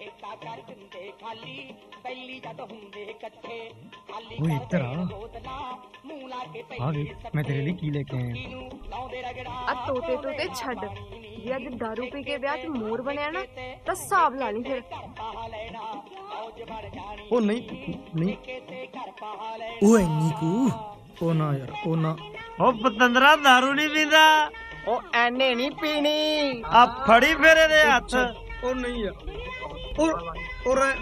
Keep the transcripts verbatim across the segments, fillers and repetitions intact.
वो इधर आ आ वे मैं तेरे लिए की लेके आया आ तोते तोते छड़ जे अज दारू पी के ब्याह च मोर बनया ना तां हिसाब ला ली फिर ओ नहीं नहीं ओए नीकू ओ ना यार ओ ना ओ पतंदरा दारू नहीं पींदा ओ एने नहीं पीनी आ फड़ी फेरे दे हथ ओ नहीं यार ओ और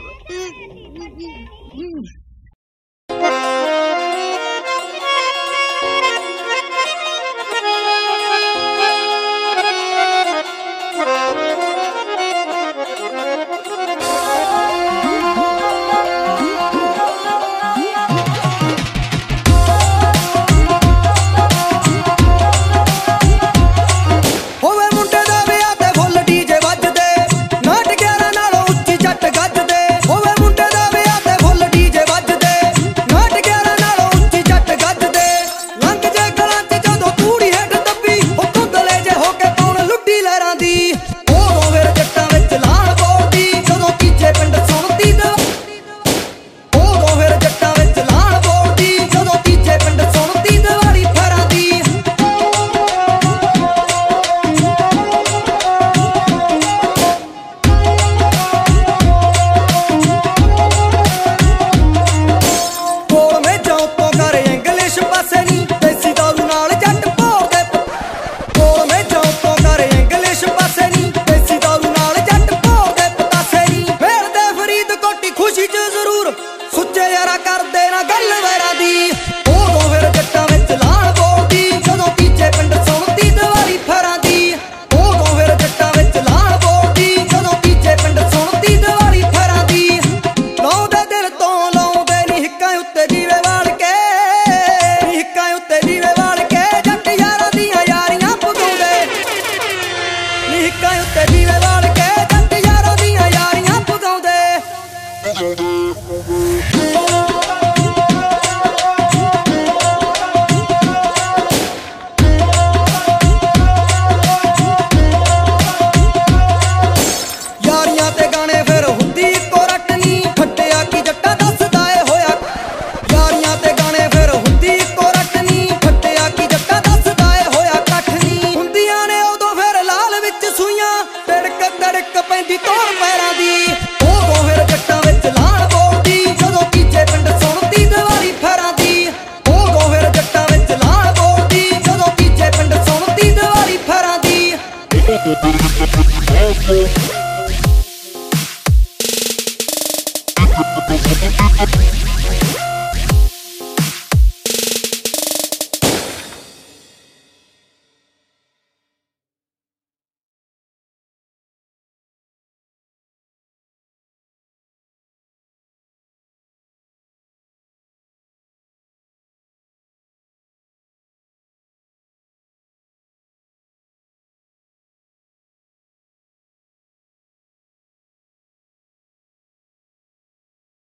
We'll be right back.